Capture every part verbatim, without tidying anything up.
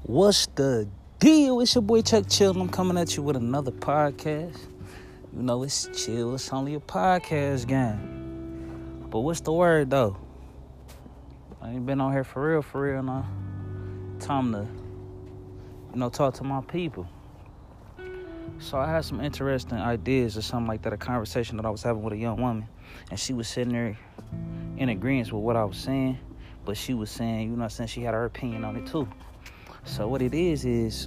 What's the deal? It's your boy Chuck Chill. I'm coming at you with another podcast. You know, it's chill. It's only a podcast game. But what's the word, though? I ain't been on here for real, for real now. Time to, you know, talk to my people. So I had some interesting ideas or something like that, a conversation that I was having with a young woman. And she was sitting there in agreement with what I was saying. But she was saying, you know what I'm saying, she had her opinion on it too. So what it is, is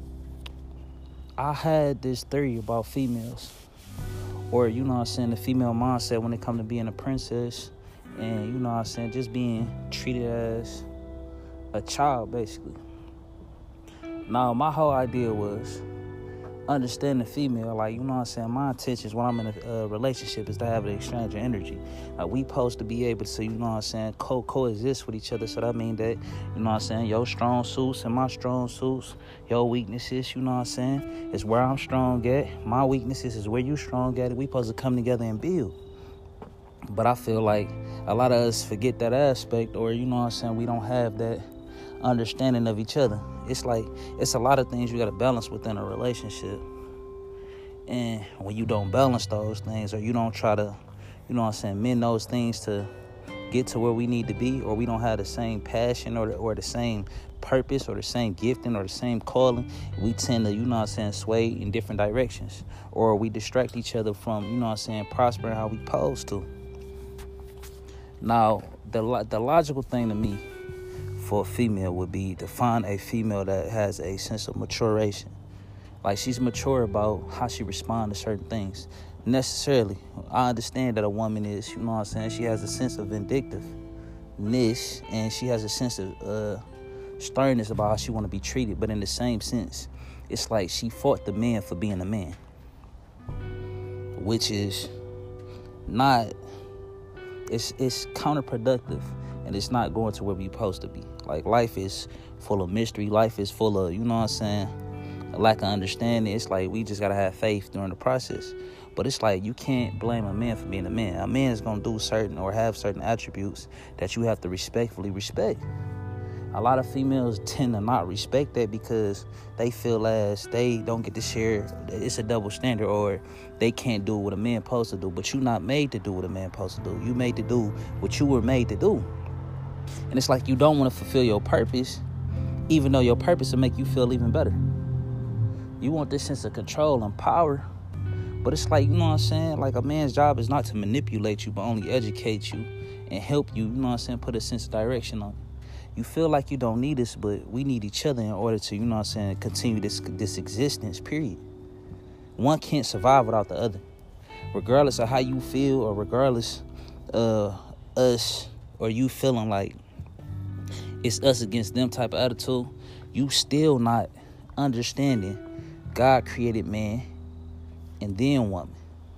I had this theory about females. Or, you know what I'm saying, the female mindset when it comes to being a princess. And, you know what I'm saying, just being treated as a child, basically. Now, my whole idea was understand the female, like, you know what I'm saying, my intentions when I'm in a uh, relationship is to have an exchange of energy. Like, we supposed to be able to, you know what I'm saying, co- coexist with each other. So that means that, you know what I'm saying, your strong suits and my strong suits, your weaknesses, you know what I'm saying, is where I'm strong at. My weaknesses is where you strong at. We supposed to come together and build. But I feel like a lot of us forget that aspect, or, you know what I'm saying, we don't have that understanding of each other. It's like, it's a lot of things you got to balance within a relationship. And when you don't balance those things, or you don't try to, you know what I'm saying, mend those things to get to where we need to be, or we don't have the same passion or the, or the same purpose or the same gifting or the same calling, we tend to, you know what I'm saying, sway in different directions. Or we distract each other from, you know what I'm saying, prospering how we supposed to. Now, the the logical thing to me for a female would be to find a female that has a sense of maturation. Like, she's mature about how she responds to certain things. Necessarily, I understand that a woman is, you know what I'm saying, she has a sense of vindictiveness, and she has a sense of uh, sternness about how she want to be treated. But in the same sense, it's like she fought the man for being a man, which is not, it's it's counterproductive. And it's not going to where we're supposed to be. Like, life is full of mystery. Life is full of, you know what I'm saying, a lack of understanding. It's like we just got to have faith during the process. But it's like you can't blame a man for being a man. A man is going to do certain or have certain attributes that you have to respectfully respect. A lot of females tend to not respect that because they feel as they don't get to share. It's a double standard, or they can't do what a man supposed to do. But you're not made to do what a man supposed to do. You made to do what you were made to do. And it's like you don't want to fulfill your purpose, even though your purpose will make you feel even better. You want this sense of control and power. But it's like, you know what I'm saying? Like, a man's job is not to manipulate you, but only educate you and help you, you know what I'm saying, put a sense of direction on you. You feel like you don't need us, but we need each other in order to, you know what I'm saying, continue this, this existence, period. One can't survive without the other. Regardless of how you feel, or regardless of us or you feeling like it's us against them type of attitude, you still not understanding God created man and then woman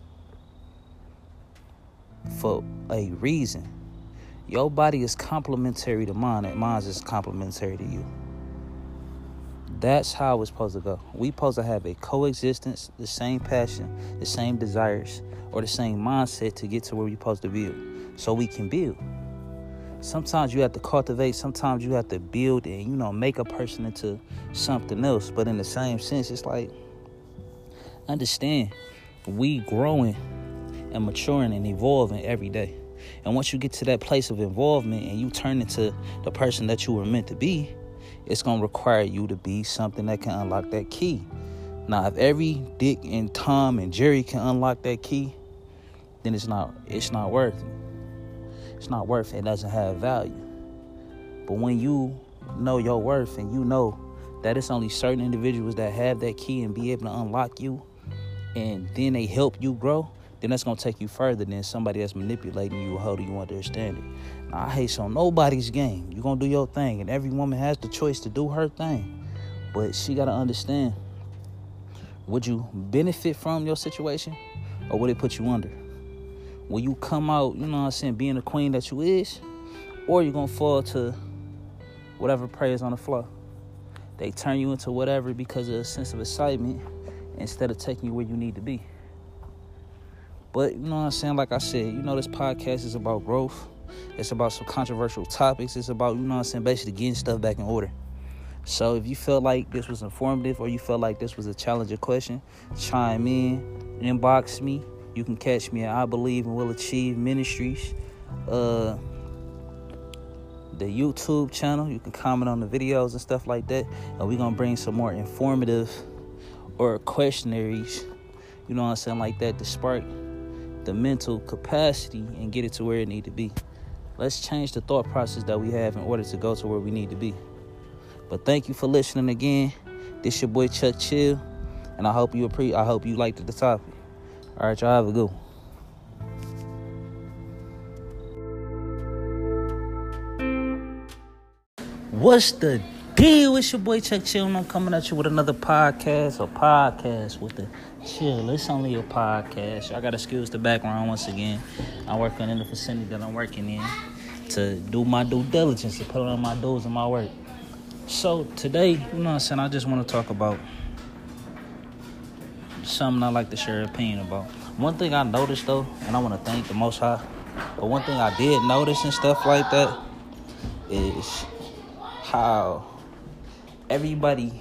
for a reason. Your body is complementary to mine, and mine is complementary to you. That's how it's supposed to go. We supposed to have a coexistence, the same passion, the same desires, or the same mindset to get to where we're supposed to build, so we can build. Sometimes you have to cultivate, sometimes you have to build and, you know, make a person into something else. But in the same sense, it's like, understand, we growing and maturing and evolving every day. And once you get to that place of involvement and you turn into the person that you were meant to be, it's going to require you to be something that can unlock that key. Now, if every Dick and Tom and Jerry can unlock that key, then it's not, it's not worth it. It's not worth it. It doesn't have value. But when you know your worth and you know that it's only certain individuals that have that key and be able to unlock you, and then they help you grow, then that's going to take you further than somebody that's manipulating you or holding you under their standard. Now, I hate on nobody's game. You're going to do your thing, and every woman has the choice to do her thing. But she got to understand, would you benefit from your situation, or would it put you under? Will you come out, you know what I'm saying, being the queen that you is, or you're going to fall to whatever prey is on the floor? They turn you into whatever because of a sense of excitement instead of taking you where you need to be. But, you know what I'm saying, like I said, you know, this podcast is about growth. It's about some controversial topics. It's about, you know what I'm saying, basically getting stuff back in order. So if you felt like this was informative or you felt like this was a challenging question, chime in, inbox me. You can catch me at I Believe and Will Achieve Ministries. Uh, the YouTube channel, you can comment on the videos and stuff like that. And we're going to bring some more informative or questionnaires, you know what I'm saying, like that to spark the mental capacity and get it to where it need to be. Let's change the thought process that we have in order to go to where we need to be. But thank you for listening again. This your boy Chuck Chill, and I hope you appre- I hope you liked the topic. All right, y'all have a good one. What's the deal? It's your boy Chuck Chill, and I'm coming at you with another podcast, a podcast with the chill. It's only a podcast. I got to excuse the background once again. I'm working in the vicinity that I'm working in to do my due diligence, to put on my dues and my work. So today, you know what I'm saying, I just want to talk about something I like to share an opinion about. One thing I noticed, though, and I want to thank the Most High, but one thing I did notice and stuff like that is how everybody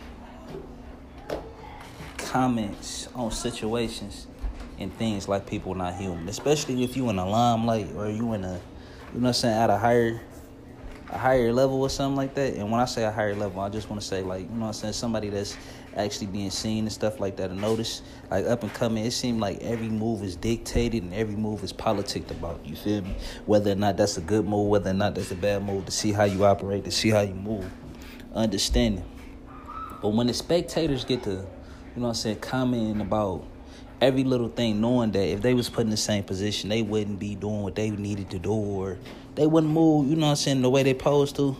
comments on situations and things like people not human, especially if you in a limelight or you in a, you know what I'm saying, at a higher a higher level or something like that. And when I say a higher level, I just want to say, like, you know what I'm saying, somebody that's actually being seen and stuff like that and noticed, like up and coming. It seemed like every move is dictated and every move is politicked about, you feel me? Whether or not that's a good move, whether or not that's a bad move, to see how you operate, to see how you move, understanding. But when the spectators get to, you know what I'm saying, commenting about every little thing, knowing that if they was put in the same position, they wouldn't be doing what they needed to do, or they wouldn't move, you know what I'm saying, the way they supposed to,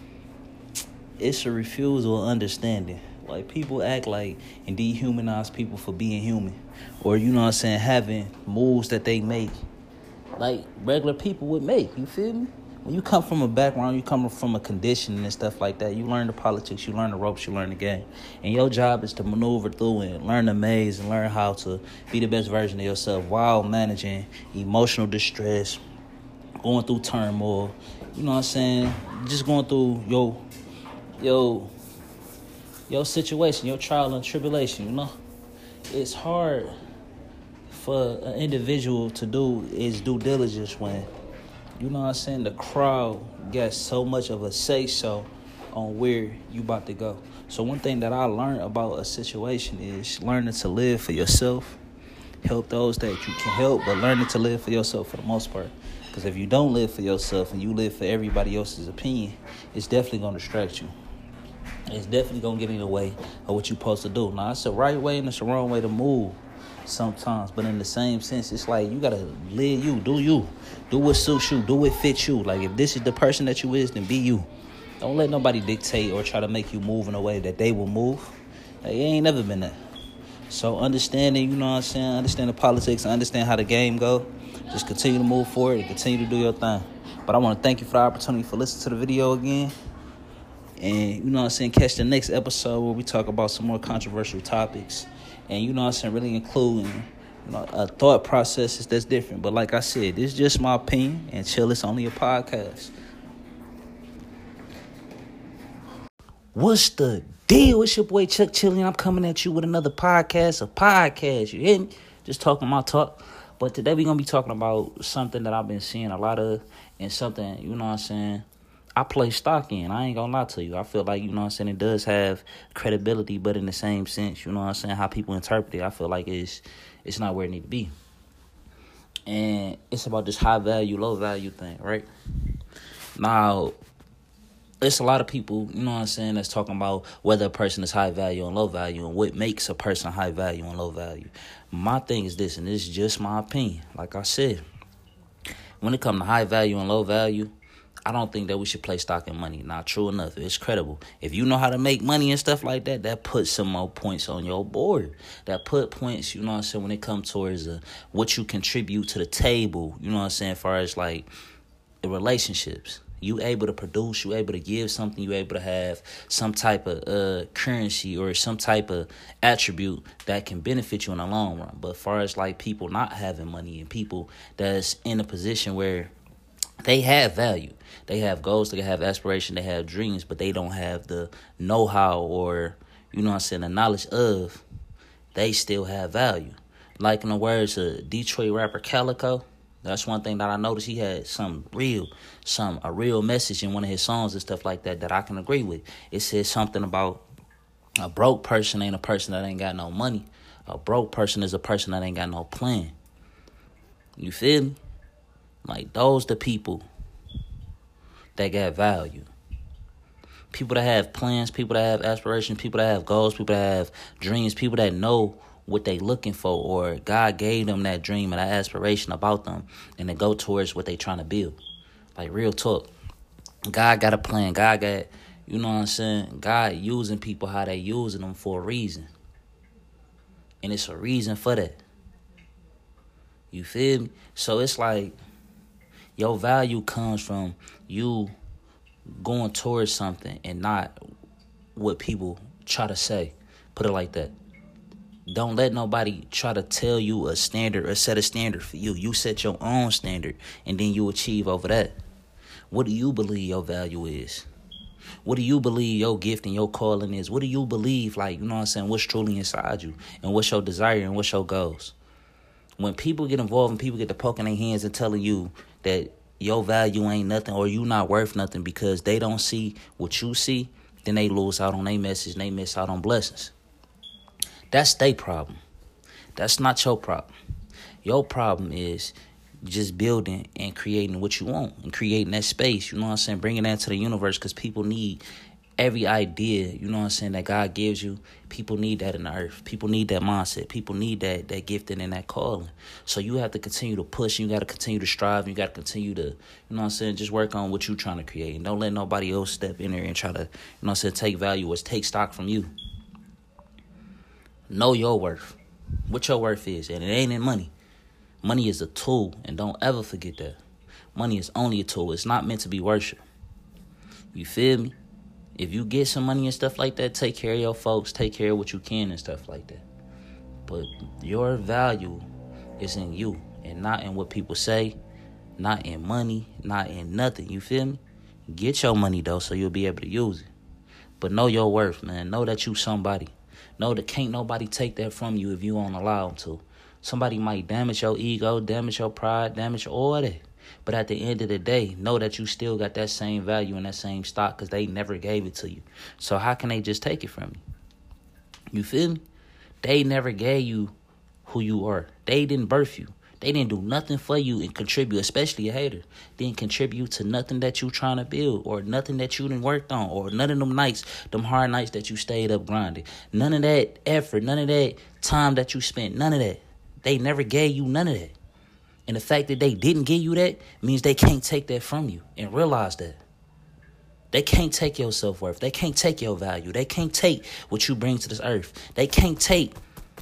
it's a refusal of understanding. Like, people act like and dehumanize people for being human, or, you know what I'm saying, having moves that they make like regular people would make, you feel me? When you come from a background, you come from a conditioning and stuff like that, you learn the politics, you learn the ropes, you learn the game. And your job is to maneuver through and learn the maze and learn how to be the best version of yourself while managing emotional distress, going through turmoil, you know what I'm saying, just going through your, your, your situation, your trial and tribulation, you know? It's hard for an individual to do his due diligence when, you know what I'm saying, the crowd gets so much of a say-so on where you about to go. So one thing that I learned about a situation is learning to live for yourself, help those that you can help, but learning to live for yourself for the most part. Because if you don't live for yourself and you live for everybody else's opinion, it's definitely going to distract you. It's definitely going to get in the way of what you're supposed to do. Now, it's the right way and it's the wrong way to move sometimes, but in the same sense, it's like you got to live you, do you. Do what suits you, do what fits you. Like, if this is the person that you is, then be you. Don't let nobody dictate or try to make you move in a way that they will move. Like, it ain't never been that. So understanding, you know what I'm saying, understand the politics, understand how the game go. Just continue to move forward and continue to do your thing. But I want to thank you for the opportunity for listening to the video again. And, you know what I'm saying, catch the next episode where we talk about some more controversial topics. And, you know what I'm saying, really including, you know, a thought processes that's different. But like I said, this is just my opinion. And chill, it's only a podcast. What's the deal? It's your boy Chuck Chilling. I'm coming at you with another podcast, a podcast. You hear me? Just talking my talk. But today we're going to be talking about something that I've been seeing a lot of, and something, you know what I'm saying, I play stock in. I ain't going to lie to you. I feel like, you know what I'm saying, it does have credibility, but in the same sense, you know what I'm saying, how people interpret it, I feel like it's, it's not where it need to be. And it's about this high value, low value thing, right? Now, it's a lot of people, you know what I'm saying, that's talking about whether a person is high value and low value and what makes a person high value and low value. My thing is this, and this is just my opinion. Like I said, when it comes to high value and low value, I don't think that we should play stock in money. Not true enough. It's credible. If you know how to make money and stuff like that, that puts some more points on your board. That put points, you know what I'm saying, when it comes towards uh, what you contribute to the table, you know what I'm saying, as far as like the relationships. You able to produce, you able to give something, you able to have some type of uh, currency or some type of attribute that can benefit you in the long run. But as far as like people not having money and people that's in a position where They have value. They have goals, they have aspiration, they have dreams, but they don't have the know-how or, you know what I'm saying, the knowledge of. They still have value. Like in the words of Detroit rapper Calico, that's one thing that I noticed. He had some real, some a real message in one of his songs and stuff like that that I can agree with. It says something about a broke person ain't a person that ain't got no money. A broke person is a person that ain't got no plan. You feel me? Like, those the people that got value. People that have plans, people that have aspirations, people that have goals, people that have dreams, people that know what they looking for, or God gave them that dream and that aspiration about them, and they go towards what they trying to build. Like, real talk. God got a plan. God got, you know what I'm saying? God using people how they using them for a reason. And it's a reason for that. You feel me? So it's like, your value comes from you going towards something and not what people try to say. Put it like that. Don't let nobody try to tell you a standard or set a standard for you. You set your own standard and then you achieve over that. What do you believe your value is? What do you believe your gift and your calling is? What do you believe, like, you know what I'm saying, what's truly inside you? And what's your desire and what's your goals? When people get involved and people get to poking their hands and telling you that your value ain't nothing or you not worth nothing because they don't see what you see, then they lose out on their message and they miss out on blessings. That's their problem. That's not your problem. Your problem is just building and creating what you want and creating that space, you know what I'm saying, bringing that to the universe, because people need every idea, you know what I'm saying, that God gives you. People need that in the earth. People need that mindset. People need that that gifting and that calling. So you have to continue to push. You got to continue to strive. You got to continue to, you know what I'm saying, just work on what you're trying to create. And don't let nobody else step in there and try to, you know what I'm saying, take value or take stock from you. Know your worth. What your worth is. And it ain't in money. Money is a tool, and don't ever forget that. Money is only a tool. It's not meant to be worship. You feel me? If you get some money and stuff like that, take care of your folks, take care of what you can and stuff like that. But your value is in you and not in what people say, not in money, not in nothing. You feel me? Get your money, though, so you'll be able to use it. But know your worth, man. Know that you somebody. Know that can't nobody take that from you if you won't allow them to. Somebody might damage your ego, damage your pride, damage all that. But at the end of the day, know that you still got that same value and that same stock because they never gave it to you. So how can they just take it from you? You feel me? They never gave you who you are. They didn't birth you. They didn't do nothing for you and contribute, especially a hater. Didn't contribute to nothing that you trying to build or nothing that you done worked on or none of them nights, them hard nights that you stayed up grinding. None of that effort, none of that time that you spent, none of that. They never gave you none of that. And the fact that they didn't give you that means they can't take that from you. And realize that. They can't take your self-worth. They can't take your value. They can't take what you bring to this earth. They can't take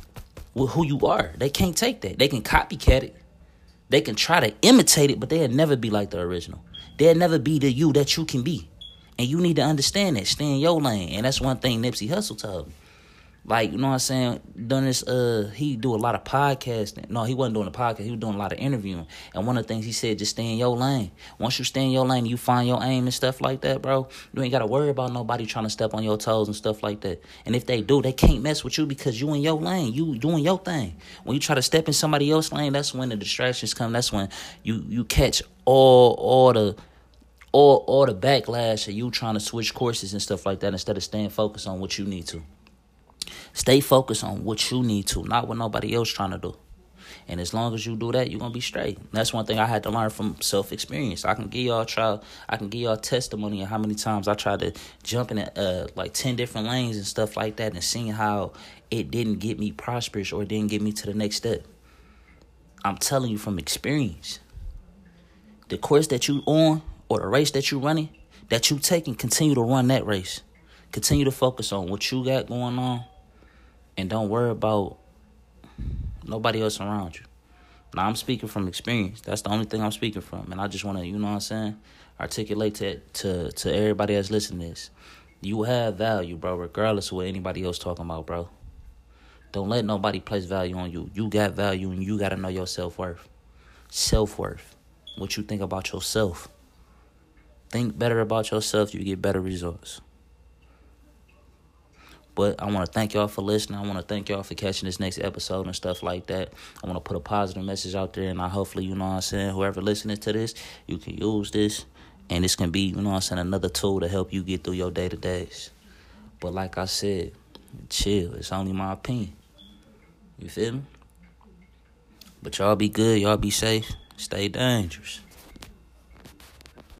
who you are. They can't take that. They can copycat it. They can try to imitate it, but they'll never be like the original. They'll never be the you that you can be. And you need to understand that. Stay in your lane. And that's one thing Nipsey Hussle told me. Like, you know what I'm saying? Doing this, uh, he do a lot of podcasting. No, he wasn't doing a podcast. He was doing a lot of interviewing. And one of the things he said, just stay in your lane. Once you stay in your lane, you find your aim and stuff like that, bro. You ain't got to worry about nobody trying to step on your toes and stuff like that. And if they do, they can't mess with you because you in your lane. You doing your thing. When you try to step in somebody else's lane, that's when the distractions come. That's when you, you catch all, all the... Or, or the backlash of you trying to switch courses and stuff like that instead of staying focused on what you need to. Stay focused on what you need to, not what nobody else trying to do. And as long as you do that, you're going to be straight. That's one thing I had to learn from self-experience. I can give y'all try, I can give y'all testimony of how many times I tried to jump in uh, like ten different lanes and stuff like that and seeing how it didn't get me prosperous or it didn't get me to the next step. I'm telling you from experience. The course that you on or the race that you running, that you taking, continue to run that race. Continue to focus on what you got going on and don't worry about nobody else around you. Now, I'm speaking from experience. That's the only thing I'm speaking from. And I just want to, you know what I'm saying, articulate to, to, to everybody that's listening to this. You have value, bro, regardless of what anybody else talking about, bro. Don't let nobody place value on you. You got value and you got to know your self-worth. Self-worth. What you think about yourself. think better about yourself, you get better results. But I want to thank y'all for listening. I want to thank y'all for catching this next episode and stuff like that. I want to put a positive message out there, and I hopefully, you know what I'm saying, whoever listening to this, you can use this, and this can be, you know what I'm saying, another tool to help you get through your day-to-days. But like I said, chill. It's only my opinion. You feel me? But y'all be good. Y'all be safe. Stay dangerous.